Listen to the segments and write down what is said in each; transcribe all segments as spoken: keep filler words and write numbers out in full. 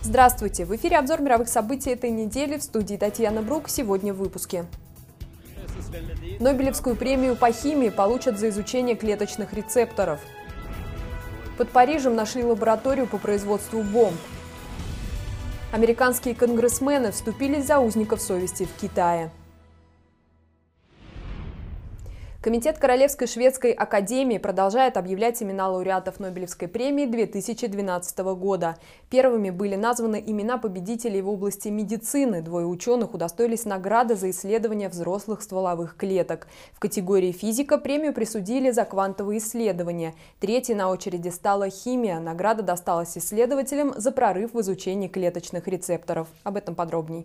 Здравствуйте! В эфире обзор мировых событий этой недели. В студии Татьяна Брук. Сегодня в выпуске. Нобелевскую премию по химии получат за изучение клеточных рецепторов. Под Парижем нашли лабораторию по производству бомб. Американские конгрессмены вступились за узников совести в Китае. Комитет Королевской шведской академии продолжает объявлять имена лауреатов Нобелевской премии две тысячи двенадцатого года. Первыми были названы имена победителей в области медицины. Двое ученых удостоились награды за исследование взрослых стволовых клеток. В категории физика премию присудили за квантовые исследования. Третьей на очереди стала химия. Награда досталась исследователям за прорыв в изучении клеточных рецепторов. Об этом подробней.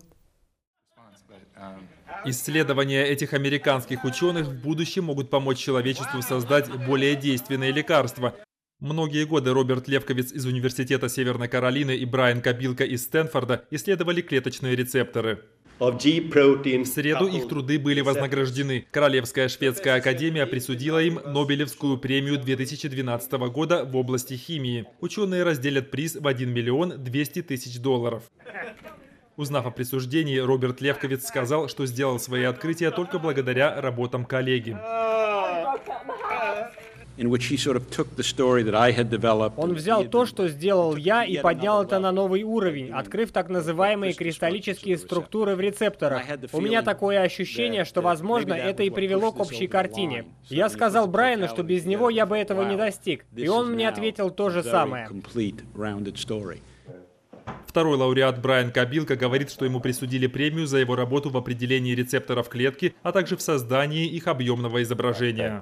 Исследования этих американских ученых в будущем могут помочь человечеству создать более действенные лекарства. Многие годы Роберт Левковиц из Университета Северной Каролины и Брайан Кобилка из Стэнфорда исследовали клеточные рецепторы. В среду их труды были вознаграждены. Королевская шведская академия присудила им Нобелевскую премию две тысячи двенадцатого года в области химии. Ученые разделят приз в один миллион двести тысяч долларов. Узнав о присуждении, Роберт Левковиц сказал, что сделал свои открытия только благодаря работам коллеги. Он взял то, что сделал я, и поднял это на новый уровень, открыв так называемые кристаллические структуры в рецепторах. У меня такое ощущение, что, возможно, это и привело к общей картине. Я сказал Брайану, что без него я бы этого не достиг, и он мне ответил то же самое. Второй лауреат Брайан Кобилка говорит, что ему присудили премию за его работу в определении рецепторов клетки, а также в создании их объемного изображения.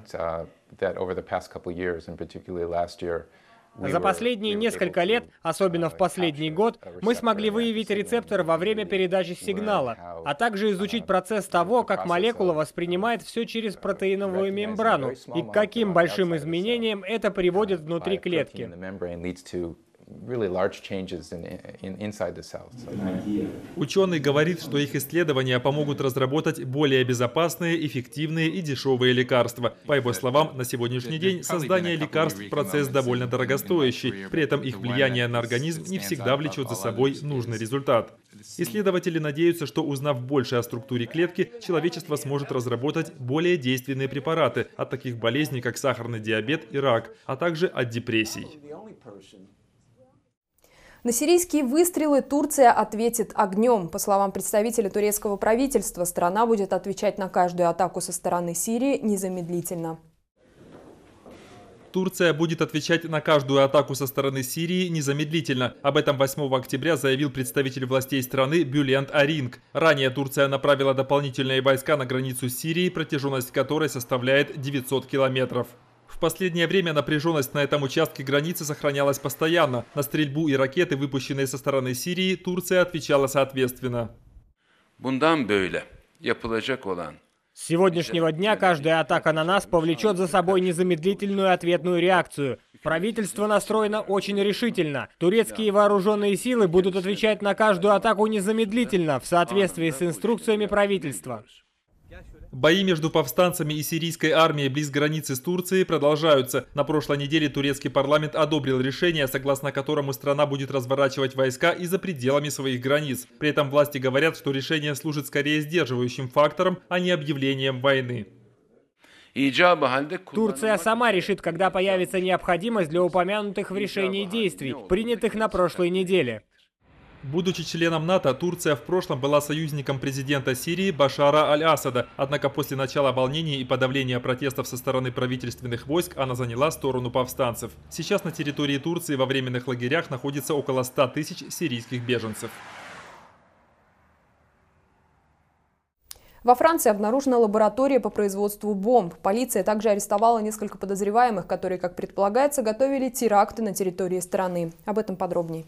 За последние несколько лет, особенно в последний год, мы смогли выявить рецептор во время передачи сигнала, а также изучить процесс того, как молекула воспринимает все через протеиновую мембрану и к каким большим изменениям это приводит внутри клетки. Ученый говорит, что их исследования помогут разработать более безопасные, эффективные и дешевые лекарства. По его словам, на сегодняшний день создание лекарств – процесс довольно дорогостоящий. При этом их влияние на организм не всегда влечет за собой нужный результат. Исследователи надеются, что, узнав больше о структуре клетки, человечество сможет разработать более действенные препараты от таких болезней, как сахарный диабет и рак, а также от депрессий. На сирийские выстрелы Турция ответит огнем. По словам представителя турецкого правительства, страна будет отвечать на каждую атаку со стороны Сирии незамедлительно. Турция будет отвечать на каждую атаку со стороны Сирии незамедлительно. Об этом восьмого октября заявил представитель властей страны Бюлент Аринг. Ранее Турция направила дополнительные войска на границу с Сирией, протяженность которой составляет девятьсот километров. В последнее время напряженность на этом участке границы сохранялась постоянно. На стрельбу и ракеты, выпущенные со стороны Сирии, Турция отвечала соответственно. С сегодняшнего дня каждая атака на нас повлечет за собой незамедлительную ответную реакцию. Правительство настроено очень решительно. Турецкие вооруженные силы будут отвечать на каждую атаку незамедлительно, в соответствии с инструкциями правительства. Бои между повстанцами и сирийской армией близ границы с Турцией продолжаются. На прошлой неделе турецкий парламент одобрил решение, согласно которому страна будет разворачивать войска и за пределами своих границ. При этом власти говорят, что решение служит скорее сдерживающим фактором, а не объявлением войны. Турция сама решит, когда появится необходимость для упомянутых в решении действий, принятых на прошлой неделе. Будучи членом НАТО, Турция в прошлом была союзником президента Сирии Башара аль-Асада. Однако после начала волнений и подавления протестов со стороны правительственных войск она заняла сторону повстанцев. Сейчас на территории Турции во временных лагерях находится около ста тысяч сирийских беженцев. Во Франции обнаружена лаборатория по производству бомб. Полиция также арестовала несколько подозреваемых, которые, как предполагается, готовили теракты на территории страны. Об этом подробнее.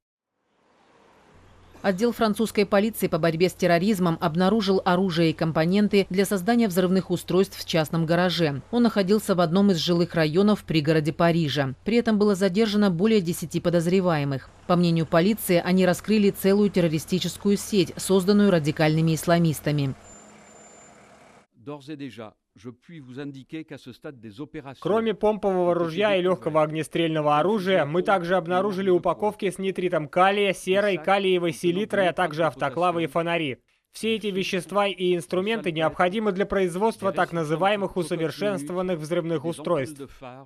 Отдел французской полиции по борьбе с терроризмом обнаружил оружие и компоненты для создания взрывных устройств в частном гараже. Он находился в одном из жилых районов в пригороде Парижа. При этом было задержано более десяти подозреваемых. По мнению полиции, они раскрыли целую террористическую сеть, созданную радикальными исламистами. Кроме помпового ружья и легкого огнестрельного оружия, мы также обнаружили упаковки с нитритом калия, серой, калиевой селитрой, а также автоклавы и фонари. Все эти вещества и инструменты необходимы для производства так называемых усовершенствованных взрывных устройств.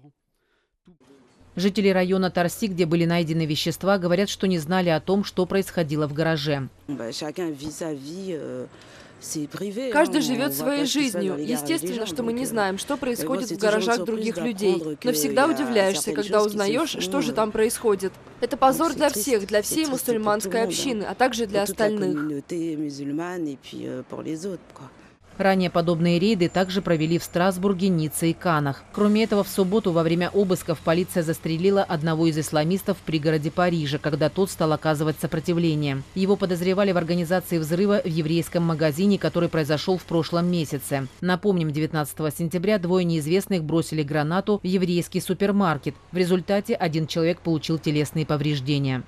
Жители района Тарси, где были найдены вещества, говорят, что не знали о том, что происходило в гараже. Каждый живет своей жизнью. Естественно, что мы не знаем, что происходит в гаражах других людей. Но всегда удивляешься, когда узнаешь, что же там происходит. Это позор для всех, для всей мусульманской общины, а также для остальных. Ранее подобные рейды также провели в Страсбурге, Ницце и Каннах. Кроме этого, в субботу во время обысков полиция застрелила одного из исламистов в пригороде Парижа, когда тот стал оказывать сопротивление. Его подозревали в организации взрыва в еврейском магазине, который произошел в прошлом месяце. Напомним, девятнадцатого сентября двое неизвестных бросили гранату в еврейский супермаркет. В результате один человек получил телесные повреждения.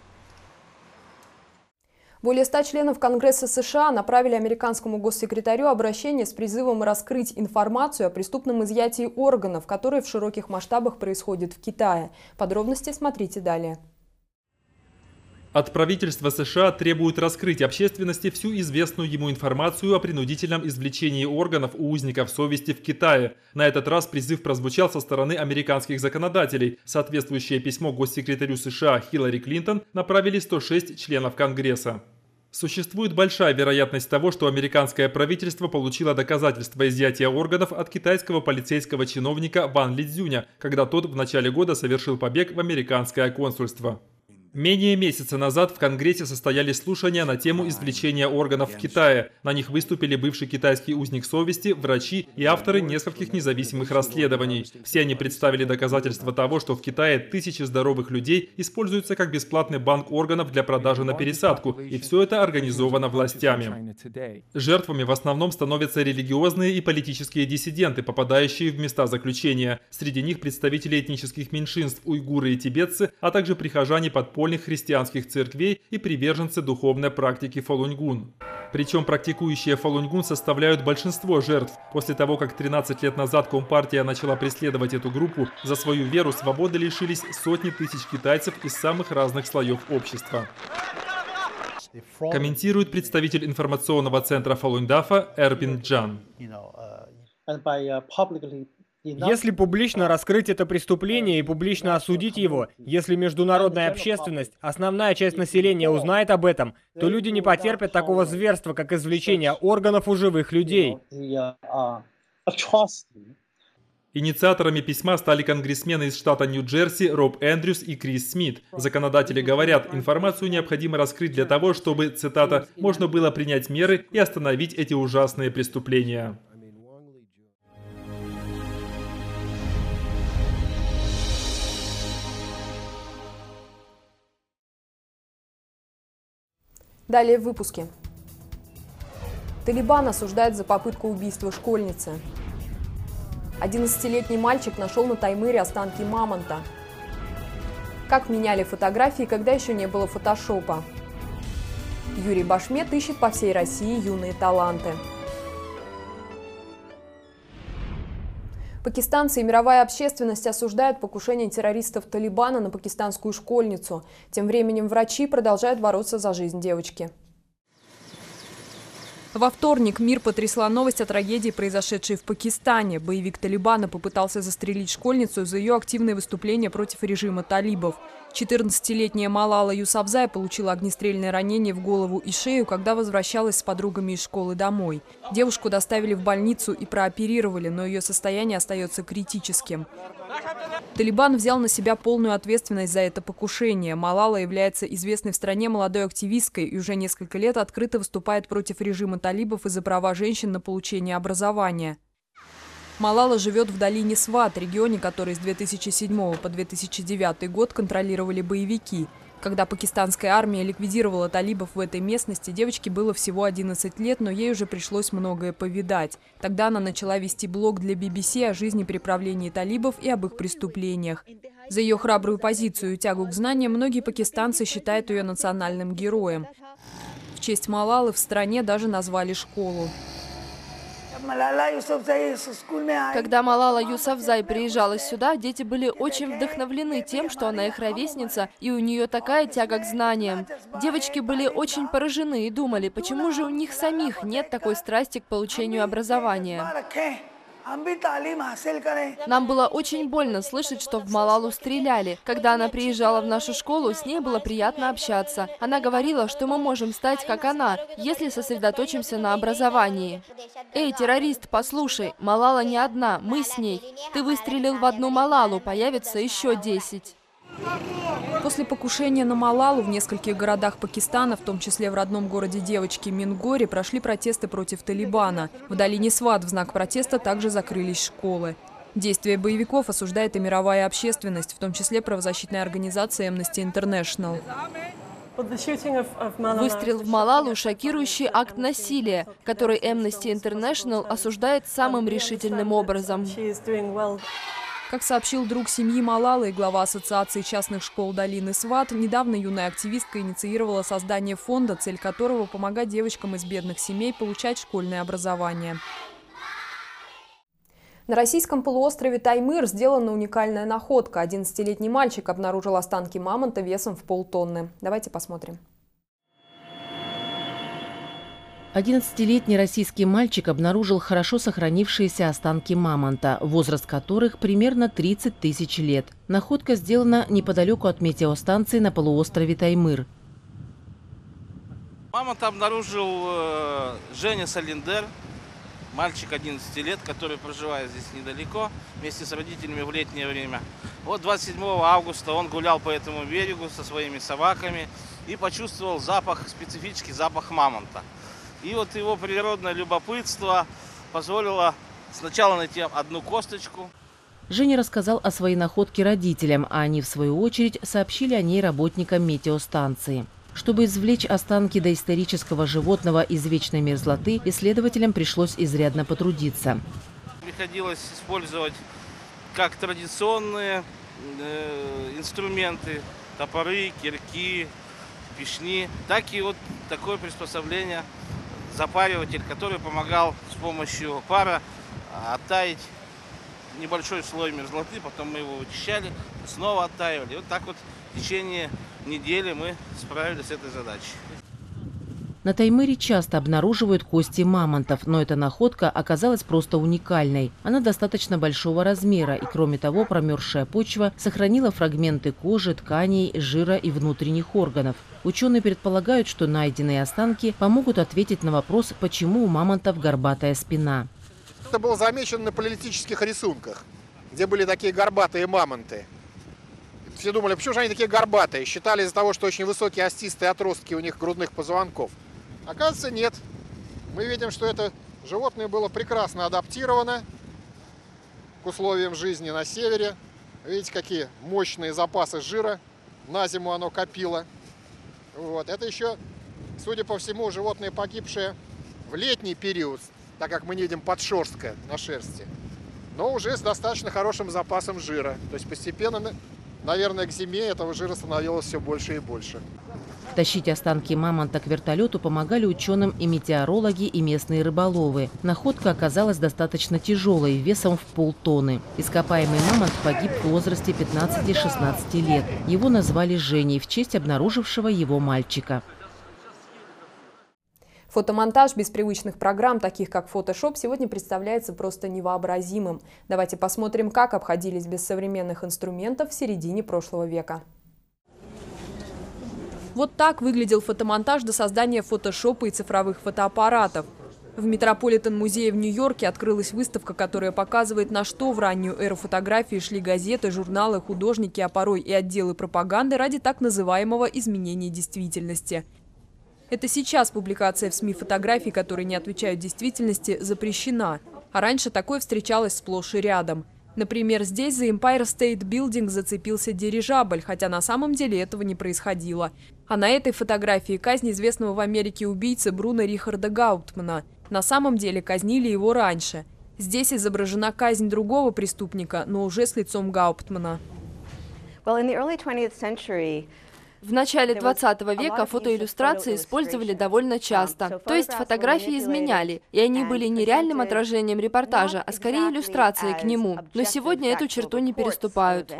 Более ста членов Конгресса США направили американскому госсекретарю обращение с призывом раскрыть информацию о преступном изъятии органов, которое в широких масштабах происходит в Китае. Подробности смотрите далее. От правительства США требуют раскрыть общественности всю известную ему информацию о принудительном извлечении органов у узников совести в Китае. На этот раз призыв прозвучал со стороны американских законодателей. Соответствующее письмо госсекретарю США Хиллари Клинтон направили сто шесть членов Конгресса. Существует большая вероятность того, что американское правительство получило доказательства изъятия органов от китайского полицейского чиновника Ван Лидзюня, когда тот в начале года совершил побег в американское консульство. Менее месяца назад в Конгрессе состоялись слушания на тему извлечения органов в Китае. На них выступили бывший китайский узник совести, врачи и авторы нескольких независимых расследований. Все они представили доказательства того, что в Китае тысячи здоровых людей используются как бесплатный банк органов для продажи на пересадку, и все это организовано властями. Жертвами в основном становятся религиозные и политические диссиденты, попадающие в места заключения. Среди них представители этнических меньшинств, уйгуры и тибетцы, а также прихожане подпольных христианских церквей и приверженцы духовной практики Фалунь-Гун. Причем практикующие Фалунь-Гун составляют большинство жертв. После того, как тринадцать лет назад Компартия начала преследовать эту группу, за свою веру свободы лишились сотни тысяч китайцев из самых разных слоев общества. Комментирует представитель информационного центра Фалунь-Дафа Эрбин Джан. Если публично раскрыть это преступление и публично осудить его, если международная общественность, основная часть населения узнает об этом, то люди не потерпят такого зверства, как извлечение органов у живых людей. Инициаторами письма стали конгрессмены из штата Нью-Джерси Роб Эндрюс и Крис Смит. Законодатели говорят, информацию необходимо раскрыть для того, чтобы, цитата, «можно было принять меры и остановить эти ужасные преступления». Далее в выпуске. Талибан осуждает за попытку убийства школьницы. одиннадцатилетний мальчик нашел на Таймыре останки мамонта. Как меняли фотографии, когда еще не было фотошопа. Юрий Башмет ищет по всей России юные таланты. Пакистанцы и мировая общественность осуждают покушение террористов Талибана на пакистанскую школьницу. Тем временем врачи продолжают бороться за жизнь девочки. Во вторник мир потрясла новость о трагедии, произошедшей в Пакистане. Боевик Талибана попытался застрелить школьницу за ее активное выступление против режима талибов. четырнадцатилетняя Малала Юсафзай получила огнестрельное ранение в голову и шею, когда возвращалась с подругами из школы домой. Девушку доставили в больницу и прооперировали, но ее состояние остается критическим. Талибан взял на себя полную ответственность за это покушение. Малала является известной в стране молодой активисткой и уже несколько лет открыто выступает против режима талибов и за права женщин на получение образования. Малала живет в долине Сват, регионе, который с две тысячи седьмого по две тысячи девятый год контролировали боевики. Когда пакистанская армия ликвидировала талибов в этой местности, девочке было всего одиннадцать лет, но ей уже пришлось многое повидать. Тогда она начала вести блог для би би си о жизни при правлении талибов и об их преступлениях. За ее храбрую позицию и тягу к знаниям многие пакистанцы считают ее национальным героем. В честь Малалы в стране даже назвали школу. Когда Малала Юсафзай приезжала сюда, дети были очень вдохновлены тем, что она их ровесница, и у нее такая тяга к знаниям. Девочки были очень поражены и думали, почему же у них самих нет такой страсти к получению образования. Нам было очень больно слышать, что в Малалу стреляли. Когда она приезжала в нашу школу, с ней было приятно общаться. Она говорила, что мы можем стать как она, если сосредоточимся на образовании. Эй, террорист, послушай, Малала не одна, мы с ней. Ты выстрелил в одну Малалу, появится еще десять. После покушения на Малалу в нескольких городах Пакистана, в том числе в родном городе девочки Мингоре, прошли протесты против Талибана. В долине Сват в знак протеста также закрылись школы. Действия боевиков осуждает и мировая общественность, в том числе правозащитная организация Amnesty International. Выстрел в Малалу – шокирующий акт насилия, который Amnesty International осуждает самым решительным образом. Как сообщил друг семьи Малалы и глава Ассоциации частных школ долины Сват, недавно юная активистка инициировала создание фонда, цель которого – помогать девочкам из бедных семей получать школьное образование. На российском полуострове Таймыр сделана уникальная находка. одиннадцатилетний мальчик обнаружил останки мамонта весом в полтонны. Давайте посмотрим. одиннадцатилетний российский мальчик обнаружил хорошо сохранившиеся останки мамонта, возраст которых примерно тридцать тысяч лет. Находка сделана неподалеку от метеостанции на полуострове Таймыр. Мамонта обнаружил э, Женя Салиндер, мальчик одиннадцати лет, который проживает здесь недалеко, вместе с родителями в летнее время. Вот двадцать седьмого августа он гулял по этому берегу со своими собаками и почувствовал запах, специфический запах мамонта. И вот его природное любопытство позволило сначала найти одну косточку. Женя рассказал о своей находке родителям, а они, в свою очередь, сообщили о ней работникам метеостанции. Чтобы извлечь останки доисторического животного из вечной мерзлоты, исследователям пришлось изрядно потрудиться. Приходилось использовать как традиционные э, инструменты, топоры, кирки, пешни, так и вот такое приспособление, запариватель, который помогал с помощью пара оттаять небольшой слой мерзлоты, потом мы его вычищали, снова оттаивали. Вот так вот в течение недели мы справились с этой задачей. На Таймыре часто обнаруживают кости мамонтов, но эта находка оказалась просто уникальной. Она достаточно большого размера, и кроме того, промерзшая почва сохранила фрагменты кожи, тканей, жира и внутренних органов. Ученые предполагают, что найденные останки помогут ответить на вопрос, почему у мамонтов горбатая спина. Это было замечено на палеолитических рисунках, где были такие горбатые мамонты. Все думали, почему же они такие горбатые? Считали из-за того, что очень высокие остистые отростки у них грудных позвонков. Оказывается, нет. Мы видим, что это животное было прекрасно адаптировано к условиям жизни на севере. Видите, какие мощные запасы жира на зиму оно копило. Вот. Это еще, судя по всему, животное, погибшее в летний период, так как мы не видим подшерстка на шерсти, но уже с достаточно хорошим запасом жира. То есть постепенно, наверное, к зиме этого жира становилось все больше и больше. Тащить останки мамонта к вертолету помогали ученым и метеорологи, и местные рыболовы. Находка оказалась достаточно тяжелой, весом в полтонны. Ископаемый мамонт погиб в возрасте пятнадцати-шестнадцати лет. Его назвали Женей в честь обнаружившего его мальчика. Фотомонтаж без привычных программ, таких как Photoshop, сегодня представляется просто невообразимым. Давайте посмотрим, как обходились без современных инструментов в середине прошлого века. Вот так выглядел фотомонтаж до создания фотошопа и цифровых фотоаппаратов. В Метрополитен-музее в Нью-Йорке открылась выставка, которая показывает, на что в раннюю эру фотографии шли газеты, журналы, художники, а порой и отделы пропаганды ради так называемого изменения действительности. Это сейчас публикация в СМИ фотографий, которые не отвечают действительности, запрещена. А раньше такое встречалось сплошь и рядом. Например, здесь за Empire State Building зацепился дирижабль, хотя на самом деле этого не происходило. А на этой фотографии казнь известного в Америке убийцы Бруно Рихарда Гауптмана. На самом деле казнили его раньше. Здесь изображена казнь другого преступника, но уже с лицом Гауптмана. В начале двадцатого века фотоиллюстрации использовали довольно часто. То есть фотографии изменяли, и они были не реальным отражением репортажа, а скорее иллюстрацией к нему. Но сегодня эту черту не переступают.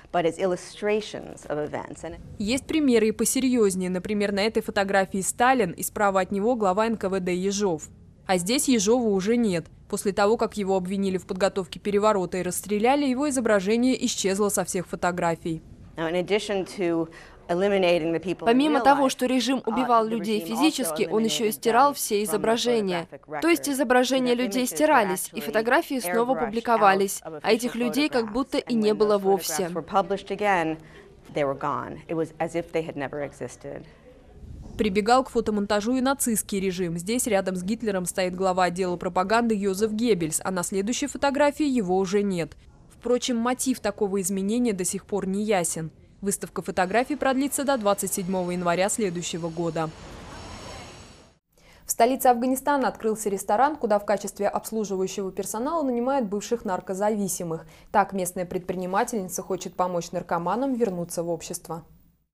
Есть примеры и посерьезнее. Например, на этой фотографии Сталин и справа от него глава эн ка вэ дэ Ежов. А здесь Ежова уже нет. После того, как его обвинили в подготовке переворота и расстреляли, его изображение исчезло со всех фотографий. Помимо того, что режим убивал людей физически, он еще и стирал все изображения. То есть изображения людей стирались, и фотографии снова публиковались, а этих людей как будто и не было вовсе. Прибегал к фотомонтажу и нацистский режим. Здесь рядом с Гитлером стоит глава отдела пропаганды Йозеф Геббельс, а на следующей фотографии его уже нет. Впрочем, мотив такого изменения до сих пор не ясен. Выставка фотографий продлится до двадцать седьмого января следующего года. В столице Афганистана открылся ресторан, куда в качестве обслуживающего персонала нанимают бывших наркозависимых. Так местная предпринимательница хочет помочь наркоманам вернуться в общество.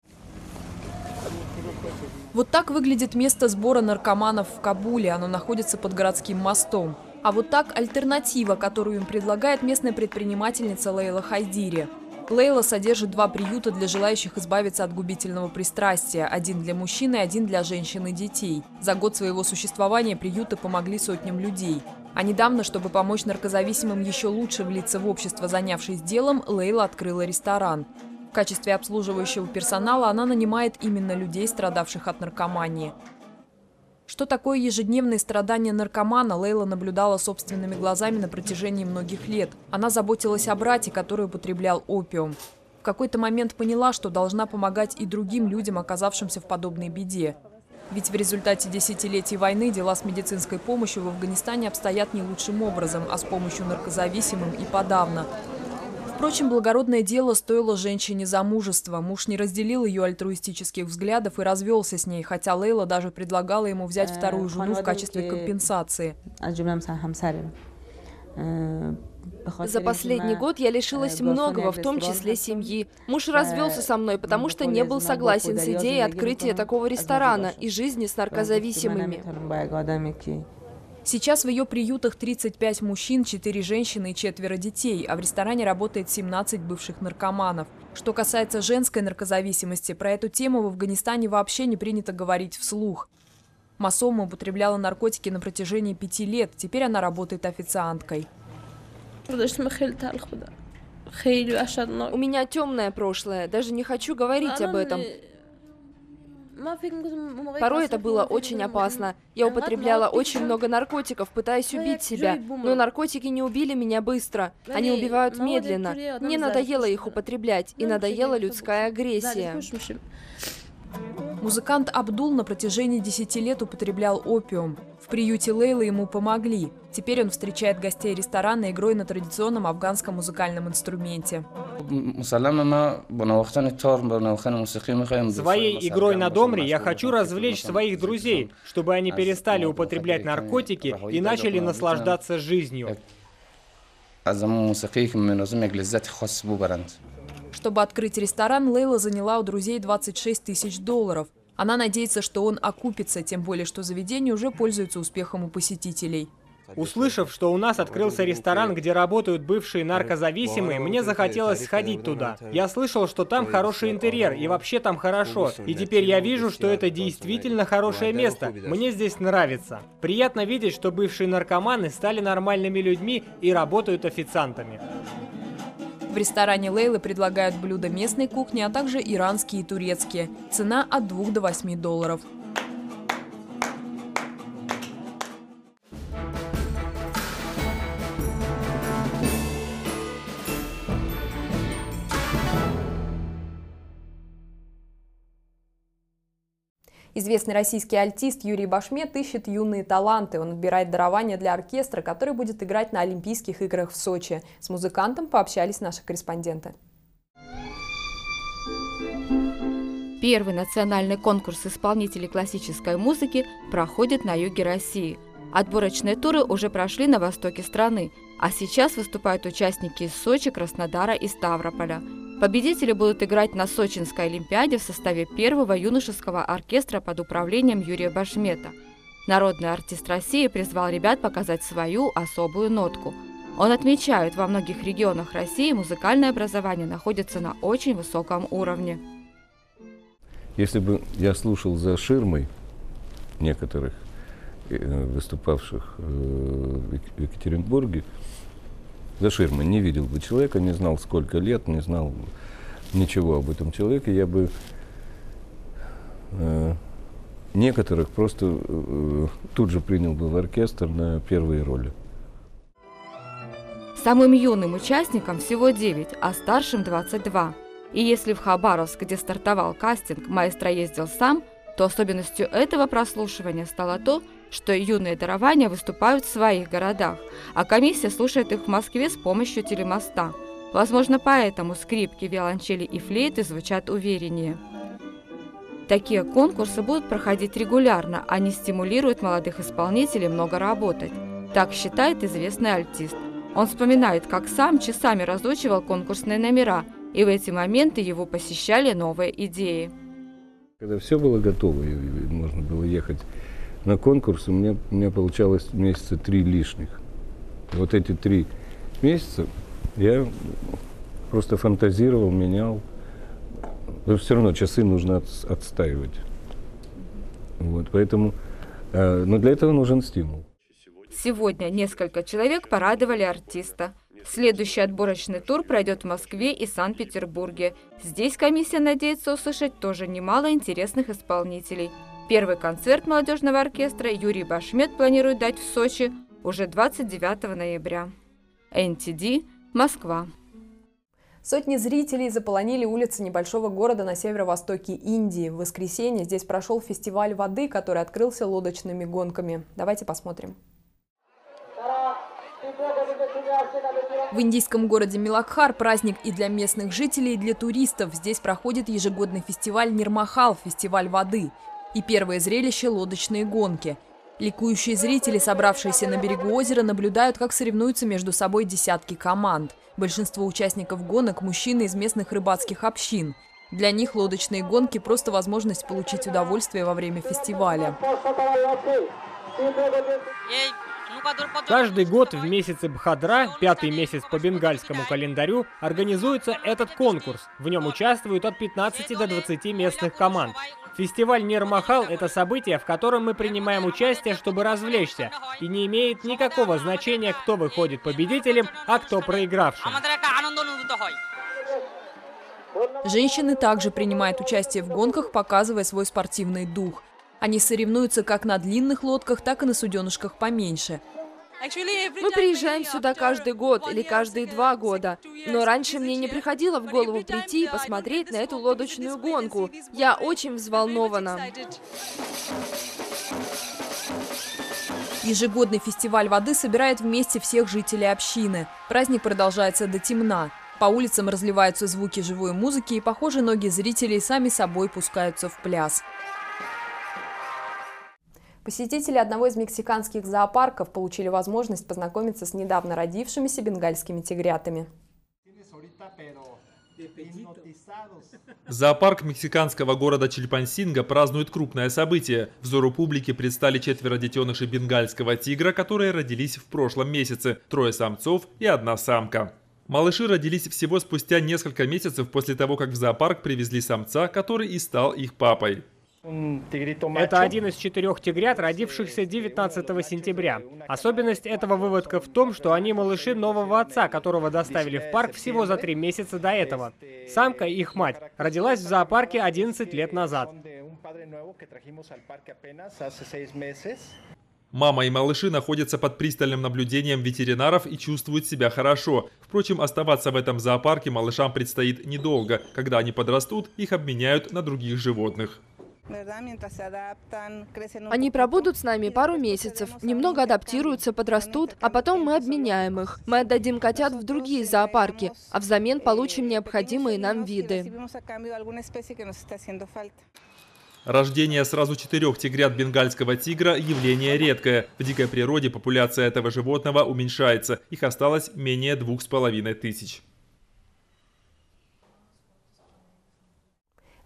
Вот так выглядит место сбора наркоманов в Кабуле. Оно находится под городским мостом. А вот так альтернатива, которую им предлагает местная предпринимательница Лейла Хайдири. Лейла содержит два приюта для желающих избавиться от губительного пристрастия. Один для мужчин и один для женщин и детей. За год своего существования приюты помогли сотням людей. А недавно, чтобы помочь наркозависимым еще лучше влиться в общество, занявшись делом, Лейла открыла ресторан. В качестве обслуживающего персонала она нанимает именно людей, страдавших от наркомании. Что такое ежедневные страдания наркомана, Лейла наблюдала собственными глазами на протяжении многих лет. Она заботилась о брате, который употреблял опиум. В какой-то момент поняла, что должна помогать и другим людям, оказавшимся в подобной беде. Ведь в результате десятилетий войны дела с медицинской помощью в Афганистане обстоят не лучшим образом, а с помощью наркозависимым и подавно. Впрочем, благородное дело стоило женщине замужества. Муж не разделил ее альтруистических взглядов и развелся с ней, хотя Лейла даже предлагала ему взять вторую жену в качестве компенсации. За последний год я лишилась многого, в том числе семьи. Муж развелся со мной, потому что не был согласен с идеей открытия такого ресторана и жизни с наркозависимыми. Сейчас в ее приютах тридцать пять мужчин, четыре женщины и четверо детей, а в ресторане работает семнадцать бывших наркоманов. Что касается женской наркозависимости, про эту тему в Афганистане вообще не принято говорить вслух. Масома употребляла наркотики на протяжении пяти лет, теперь она работает официанткой. У меня темное прошлое, даже не хочу говорить об этом. Порой это было очень опасно. Я употребляла очень много наркотиков, пытаясь убить себя. Но наркотики не убили меня быстро. Они убивают медленно. Мне надоело их употреблять, и надоела людская агрессия. Музыкант Абдул на протяжении десяти лет употреблял опиум. В приюте Лейлы ему помогли. Теперь он встречает гостей ресторана игрой на традиционном афганском музыкальном инструменте. Своей игрой на домре я хочу развлечь своих друзей, чтобы они перестали употреблять наркотики и начали наслаждаться жизнью. Чтобы открыть ресторан, Лейла заняла у друзей двадцать шесть тысяч долларов. Она надеется, что он окупится, тем более, что заведение уже пользуется успехом у посетителей. Услышав, что у нас открылся ресторан, где работают бывшие наркозависимые, мне захотелось сходить туда. Я слышал, что там хороший интерьер, и вообще там хорошо. И теперь я вижу, что это действительно хорошее место. Мне здесь нравится. Приятно видеть, что бывшие наркоманы стали нормальными людьми и работают официантами. В ресторане Лейлы предлагают блюда местной кухни, а также иранские и турецкие. Цена от двух до восьми долларов. Известный российский альтист Юрий Башмет ищет юные таланты. Он отбирает дарование для оркестра, который будет играть на Олимпийских играх в Сочи. С музыкантом пообщались наши корреспонденты. Первый национальный конкурс исполнителей классической музыки проходит на юге России. Отборочные туры уже прошли на востоке страны, а сейчас выступают участники из Сочи, Краснодара и Ставрополя. Победители будут играть на Сочинской Олимпиаде в составе первого юношеского оркестра под управлением Юрия Башмета. Народный артист России призвал ребят показать свою особую нотку. Он отмечает, во многих регионах России музыкальное образование находится на очень высоком уровне. Если бы я слушал за ширмой некоторых выступавших в Екатеринбурге, за ширмой не видел бы человека, не знал сколько лет, не знал ничего об этом человеке, я бы э, некоторых просто э, тут же принял бы в оркестр на первые роли. Самым юным участникам всего девять, а старшим двадцать два. И если в Хабаровск, где стартовал кастинг, маэстро ездил сам, то особенностью этого прослушивания стало то, что юные дарования выступают в своих городах, а комиссия слушает их в Москве с помощью телемоста. Возможно, поэтому скрипки, виолончели и флейты звучат увереннее. Такие конкурсы будут проходить регулярно, они стимулируют молодых исполнителей много работать. Так считает известный альтист. Он вспоминает, как сам часами разучивал конкурсные номера, и в эти моменты его посещали новые идеи. Когда все было готово, и можно было ехать на конкурс, у меня, у меня получалось месяца три лишних. И вот эти три месяца я просто фантазировал, менял. Но все равно часы нужно от, отстаивать. Вот, поэтому, э, но для этого нужен стимул. Сегодня несколько человек порадовали артиста. Следующий отборочный тур пройдет в Москве и Санкт-Петербурге. Здесь комиссия надеется услышать тоже немало интересных исполнителей. Первый концерт молодежного оркестра Юрий Башмет планирует дать в Сочи уже двадцать девятого ноября. эн ти ди, Москва. Сотни зрителей заполонили улицы небольшого города на северо-востоке Индии. В воскресенье здесь прошел фестиваль воды, который открылся лодочными гонками. Давайте посмотрим. В индийском городе Милакхар праздник и для местных жителей, и для туристов. Здесь проходит ежегодный фестиваль Нирмахал, фестиваль воды. И первое зрелище – лодочные гонки. Ликующие зрители, собравшиеся на берегу озера, наблюдают, как соревнуются между собой десятки команд. Большинство участников гонок – мужчины из местных рыбацких общин. Для них лодочные гонки – просто возможность получить удовольствие во время фестиваля. Каждый год в месяце Бхадра, пятый месяц по бенгальскому календарю, организуется этот конкурс. В нем участвуют от пятнадцати до двадцати местных команд. Фестиваль Нирмахал – это событие, в котором мы принимаем участие, чтобы развлечься. И не имеет никакого значения, кто выходит победителем, а кто проигравшим. Женщины также принимают участие в гонках, показывая свой спортивный дух. Они соревнуются как на длинных лодках, так и на суденышках поменьше. Мы приезжаем сюда каждый год или каждые два года. Но раньше мне не приходило в голову прийти и посмотреть на эту лодочную гонку. Я очень взволнована. Ежегодный фестиваль воды собирает вместе всех жителей общины. Праздник продолжается до темна. По улицам разливаются звуки живой музыки, и, похоже, ноги зрителей сами собой пускаются в пляс. Посетители одного из мексиканских зоопарков получили возможность познакомиться с недавно родившимися бенгальскими тигрятами. Зоопарк мексиканского города Чильпансинго празднует крупное событие. Взору публики предстали четверо детенышей бенгальского тигра, которые родились в прошлом месяце. Трое самцов и одна самка. Малыши родились всего спустя несколько месяцев после того, как в зоопарк привезли самца, который и стал их папой. Это один из четырех тигрят, родившихся девятнадцатого сентября. Особенность этого выводка в том, что они малыши нового отца, которого доставили в парк всего за три месяца до этого. Самка, их мать, родилась в зоопарке одиннадцать лет назад. Мама и малыши находятся под пристальным наблюдением ветеринаров и чувствуют себя хорошо. Впрочем, оставаться в этом зоопарке малышам предстоит недолго. Когда они подрастут, их обменяют на других животных. Они пробудут с нами пару месяцев, немного адаптируются, подрастут, а потом мы обменяем их. Мы отдадим котят в другие зоопарки, а взамен получим необходимые нам виды. Рождение сразу четырех тигрят бенгальского тигра – явление редкое. В дикой природе популяция этого животного уменьшается. Их осталось менее двух с половиной тысяч.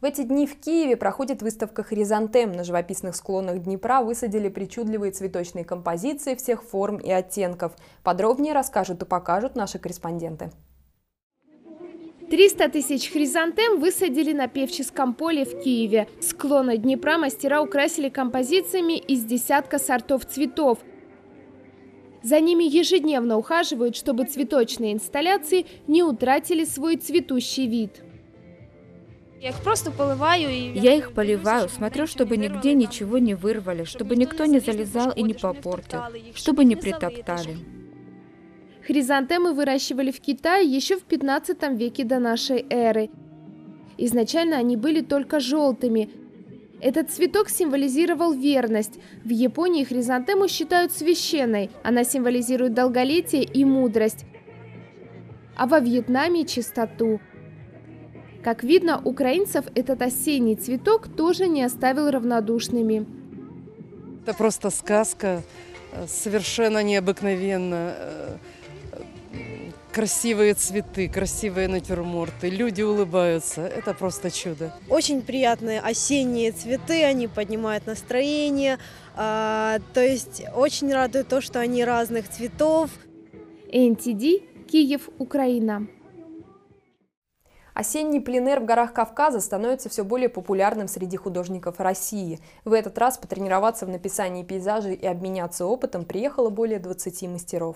В эти дни в Киеве проходит выставка «Хризантем». На живописных склонах Днепра высадили причудливые цветочные композиции всех форм и оттенков. Подробнее расскажут и покажут наши корреспонденты. триста тысяч хризантем высадили на Певческом поле в Киеве. Склоны Днепра мастера украсили композициями из десятка сортов цветов. За ними ежедневно ухаживают, чтобы цветочные инсталляции не утратили свой цветущий вид. Я их просто поливаю. И... Я их поливаю, смотрю, чтобы нигде ничего не вырвали, чтобы никто не залезал и не попортил, чтобы не притоптали. Хризантемы выращивали в Китае еще в пятнадцатом веке до нашей эры. Изначально они были только желтыми. Этот цветок символизировал верность. В Японии хризантему считают священной. Она символизирует долголетие и мудрость. А во Вьетнаме – чистоту. Как видно, украинцев этот осенний цветок тоже не оставил равнодушными. Это просто сказка, совершенно необыкновенно. Красивые цветы, красивые натюрморты, люди улыбаются. Это просто чудо. Очень приятные осенние цветы, они поднимают настроение. А, то есть очень радует то, что они разных цветов. эн ти ди, Киев, Украина. Осенний пленэр в горах Кавказа становится все более популярным среди художников России. В этот раз потренироваться в написании пейзажей и обменяться опытом приехало более двадцати мастеров.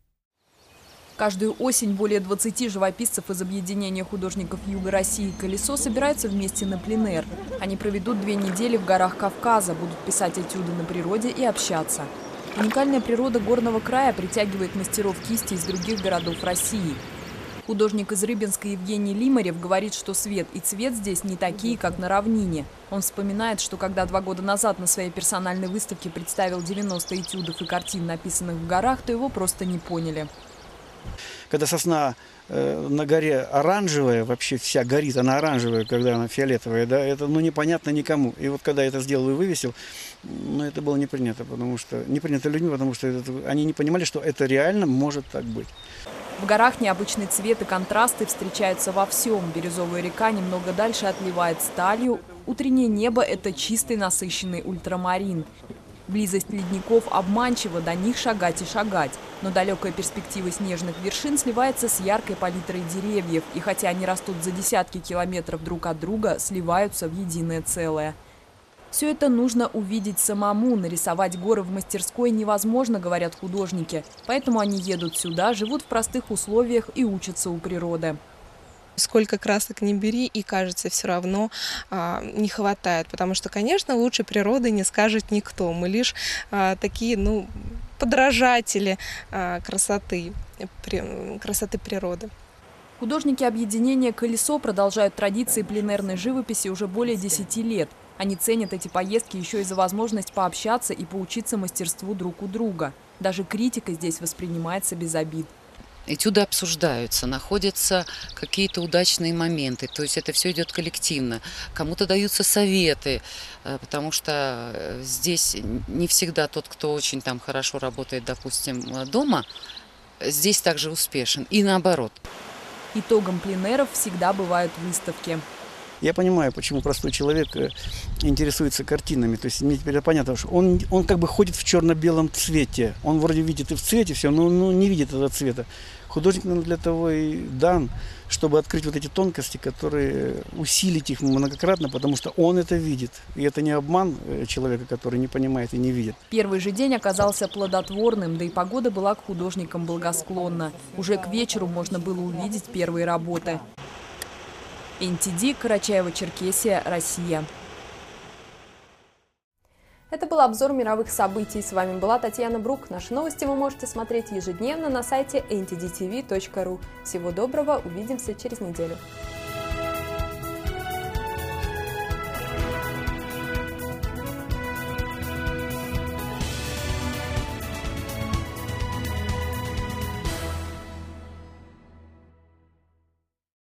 Каждую осень более двадцати живописцев из объединения художников Юга России «Колесо» собираются вместе на пленэр. Они проведут две недели в горах Кавказа, будут писать этюды на природе и общаться. Уникальная природа горного края притягивает мастеров кисти из других городов России. Художник из Рыбинска Евгений Лимарев говорит, что свет и цвет здесь не такие, как на равнине. Он вспоминает, что когда два года назад на своей персональной выставке представил девяносто этюдов и картин, написанных в горах, то его просто не поняли. Когда сосна э, на горе оранжевая, вообще вся горит, она оранжевая, когда она фиолетовая, да, это ну, непонятно никому. И вот когда я это сделал и вывесил, ну, это было не принято, потому что не принято людьми, потому что это, они не понимали, что это реально может так быть. В горах необычный цвет и контрасты встречаются во всем. Бирюзовая река немного дальше отливает сталью. Утреннее небо – это чистый насыщенный ультрамарин. Близость ледников обманчива, до них шагать и шагать. Но далекая перспектива снежных вершин сливается с яркой палитрой деревьев. И хотя они растут за десятки километров друг от друга, сливаются в единое целое. Все это нужно увидеть самому. Нарисовать горы в мастерской невозможно, говорят художники. Поэтому они едут сюда, живут в простых условиях и учатся у природы. Сколько красок не бери, и кажется, все равно а, не хватает. Потому что, конечно, лучше природы не скажет никто. Мы лишь а, такие, ну, подражатели а, красоты, при, красоты природы. Художники объединения «Колесо» продолжают традиции пленэрной живописи уже более десяти лет. Они ценят эти поездки еще и за возможность пообщаться и поучиться мастерству друг у друга. Даже критика здесь воспринимается без обид. Этюды обсуждаются, находятся какие-то удачные моменты, то есть это все идет коллективно. Кому-то даются советы, потому что здесь не всегда тот, кто очень там хорошо работает, допустим, дома, здесь также успешен и наоборот. Итогом пленэров всегда бывают выставки. Я понимаю, почему простой человек интересуется картинами. То есть мне теперь понятно, что он, он как бы ходит в черно-белом цвете. Он вроде видит и в цвете все, но, но не видит этого цвета. Художник, наверное, для того и дан, чтобы открыть вот эти тонкости, которые усилить их многократно, потому что он это видит. И это не обман человека, который не понимает и не видит. Первый же день оказался плодотворным, да и погода была к художникам благосклонна. Уже к вечеру можно было увидеть первые работы. эн ти ди, Карачаево-Черкесия, Россия. Это был обзор мировых событий. С вами была Татьяна Брук. Наши новости вы можете смотреть ежедневно на сайте эн ти ди ти ви точка ру. Всего доброго, увидимся через неделю.